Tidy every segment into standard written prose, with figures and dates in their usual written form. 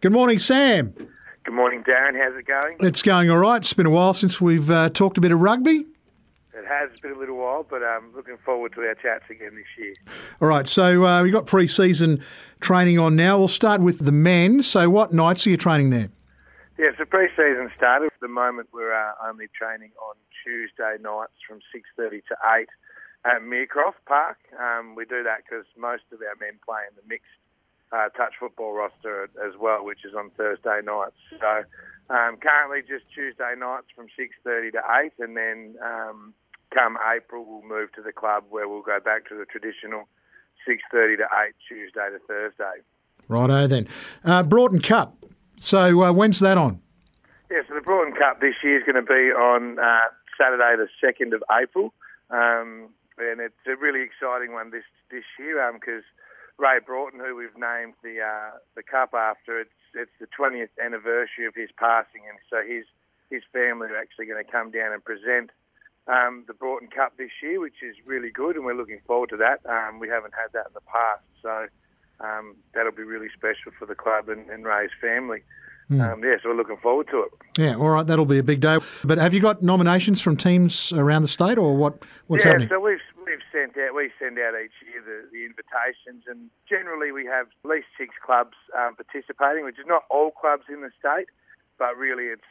Good morning, Sam. Good morning, Darren. How's it going? It's going all right. It's been a while since we've talked a bit of rugby. It has been a little while, but I'm looking forward to our chats again this year. All right, so we've got pre-season training on now. We'll start with the men. So what nights are you training there? Yeah, so pre-season started. At the moment, we're only training on Tuesday nights from 6:30 to 8 at Meercroft Park. We do that because most of our men play in the mixed touch football roster as well, which is on Thursday nights. So currently just Tuesday nights from 6:30 to 8, and then come April we'll move to the club where we'll go back to the traditional 6:30 to 8 Tuesday to Thursday. Righto then. Broughton Cup. So when's that on? Yeah, so the Broughton Cup this year is going to be on Saturday the 2nd of April. And it's a really exciting one this year because Ray Broughton, who we've named the cup after, it's the 20th anniversary of his passing, and so his family are actually going to come down and present the Broughton Cup this year, which is really good, and we're looking forward to that. We haven't had that in the past, so that'll be really special for the club and Ray's family. So we're looking forward to it. Yeah, all right, that'll be a big day. But have you got nominations from teams around the state, or what's happening? Yeah, so we send out each year the invitations, and generally we have at least 6 clubs participating, which is not all clubs in the state, but really it's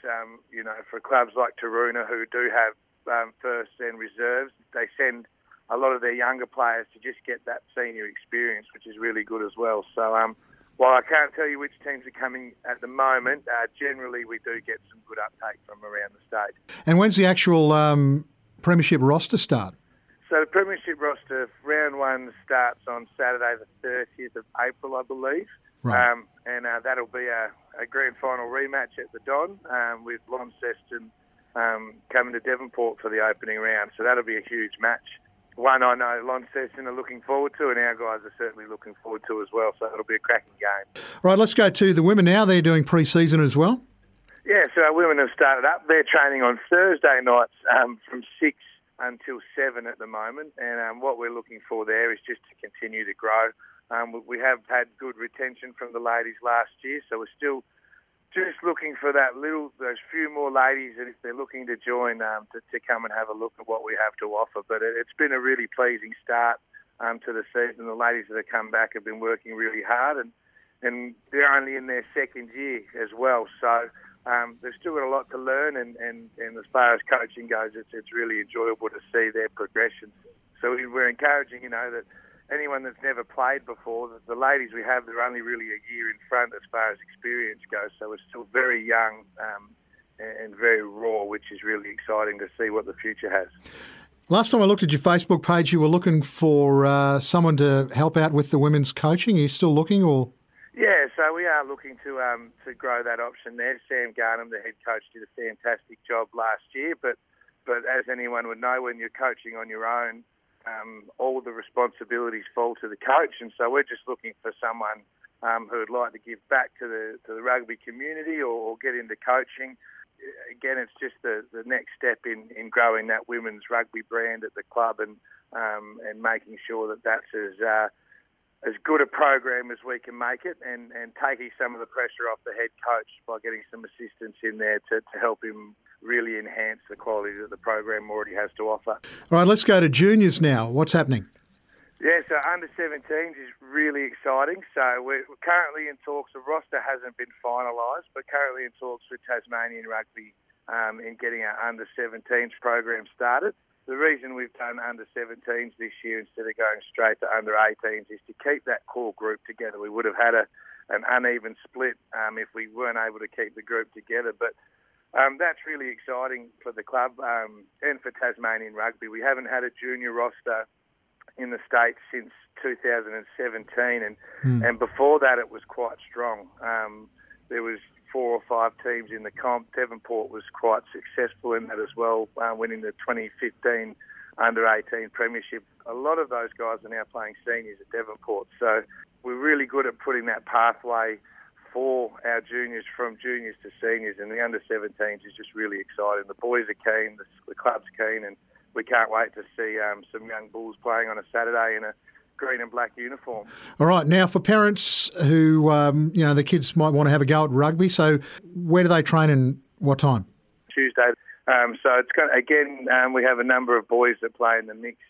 for clubs like Taroona who do have first and reserves, they send a lot of their younger players to just get that senior experience, which is really good as well. So while I can't tell you which teams are coming at the moment, generally we do get some good uptake from around the state. And when's the actual premiership roster start? So the premiership roster, round 1 starts on Saturday the 30th of April, I believe. Right. And that'll be a grand final rematch at the Don with Launceston coming to Devonport for the opening round. So that'll be a huge match. One I know Launceston are looking forward to, and our guys are certainly looking forward to as well. So it'll be a cracking game. Right, let's go to the women now. They're doing pre-season as well. Yeah, so our women have started up. They're training on Thursday nights from 6 until 7 at the moment, and what we're looking for there is just to continue to grow. We have had good retention from the ladies last year, so we're still just looking for those few more ladies, and if they're looking to join, to come and have a look at what we have to offer. But it's been a really pleasing start to the season. The ladies that have come back have been working really hard, and they're only in their second year as well, so they've still got a lot to learn, and as far as coaching goes, it's really enjoyable to see their progression. So we're encouraging, that anyone that's never played before, the ladies we have, they're only really a year in front as far as experience goes, so we're still very young and very raw, which is really exciting to see what the future has. Last time I looked at your Facebook page, you were looking for someone to help out with the women's coaching. Are you still looking, or...? Yeah, so we are looking to grow that option there. Sam Garnham, the head coach, did a fantastic job last year, but as anyone would know, when you're coaching on your own, all the responsibilities fall to the coach, and so we're just looking for someone who would like to give back to the rugby community or get into coaching. Again, it's just the next step in growing that women's rugby brand at the club and making sure that that's as good a program as we can make it, and taking some of the pressure off the head coach by getting some assistance in there to help him really enhance the quality that the program already has to offer. All right, let's go to juniors now. What's happening? Yeah, so under-17s is really exciting. So we're currently in talks. The roster hasn't been finalised, but currently in talks with Tasmanian Rugby in getting our under-17s program started. The reason we've done under-17s this year instead of going straight to under-18s is to keep that core group together. We would have had an uneven split if we weren't able to keep the group together. But that's really exciting for the club and for Tasmanian Rugby. We haven't had a junior roster in the States since 2017, and before that it was quite strong. There was 4 or 5 teams in the comp. Devonport was quite successful in that as well, winning the 2015 under-18 premiership. A lot of those guys are now playing seniors at Devonport, so we're really good at putting that pathway for our juniors from juniors to seniors, and the under-17s is just really exciting. The boys are keen, the club's keen, and we can't wait to see some young bulls playing on a Saturday in a green and black uniform. All right. Now, for parents who, the kids might want to have a go at rugby, so where do they train and what time? Tuesday. So it's we have a number of boys that play in the mixed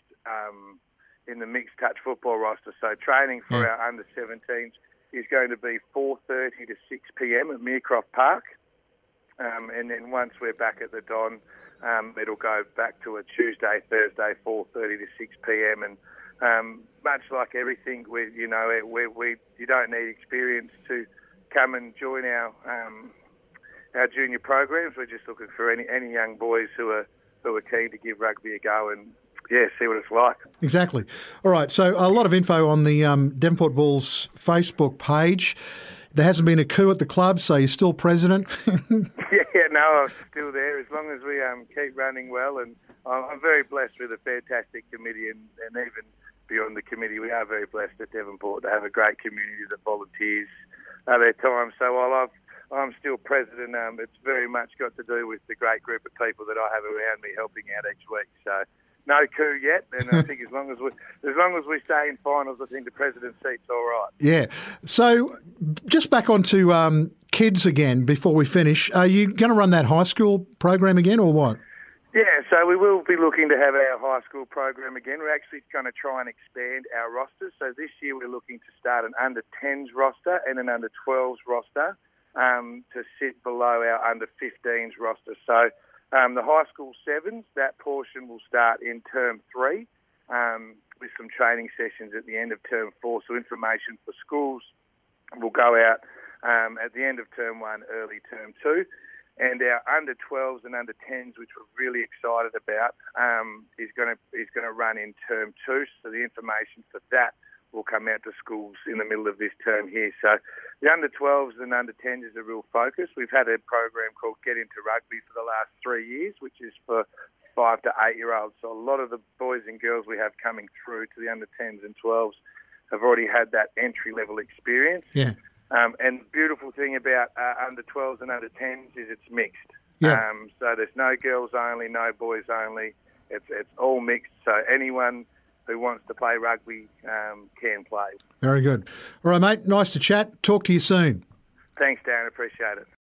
touch football roster. So training for our under 17s is going to be 4:30 to 6 p.m. at Meercroft Park, and then once we're back at the Don, it'll go back to a Tuesday, Thursday, 4:30 to 6 p.m. And much like everything, you don't need experience to come and join our junior programs. We're just looking for any young boys who are keen to give rugby a go and see what it's like. Exactly. All right. So a lot of info on the Devonport Bulls Facebook page. There hasn't been a coup at the club, so you're still president. No, I'm still there as long as we keep running well. And I'm very blessed with a fantastic committee, and even beyond the committee, we are very blessed at Devonport to have a great community that volunteers their time. So while I'm still president, it's very much got to do with the great group of people that I have around me helping out each week. So no coup yet, and I think as long as we stay in finals, I think the president's seat's all right. Yeah. So just back onto kids again before we finish. Are you going to run that high school program again, or what? Yeah, so we will be looking to have our high school program again. We're actually going to try and expand our rosters. So this year we're looking to start an under-10s roster and an under-12s roster to sit below our under-15s roster. So the high school sevens, that portion will start in term 3 with some training sessions at the end of term 4. So information for schools will go out at the end of term 1, early term 2. And our under-12s and under-10s, which we're really excited about, is going to run in term 2. So the information for that will come out to schools in the middle of this term here. So the under-12s and under-10s is a real focus. We've had a program called Get Into Rugby for the last 3 years, which is for 5 to 8-year-olds. So a lot of the boys and girls we have coming through to the under-10s and 12s have already had that entry-level experience. Yeah. And the beautiful thing about under-12s and under-10s is it's mixed. Yeah. So there's no girls only, no boys only. It's all mixed. So anyone who wants to play rugby can play. Very good. All right, mate. Nice to chat. Talk to you soon. Thanks, Dan. Appreciate it.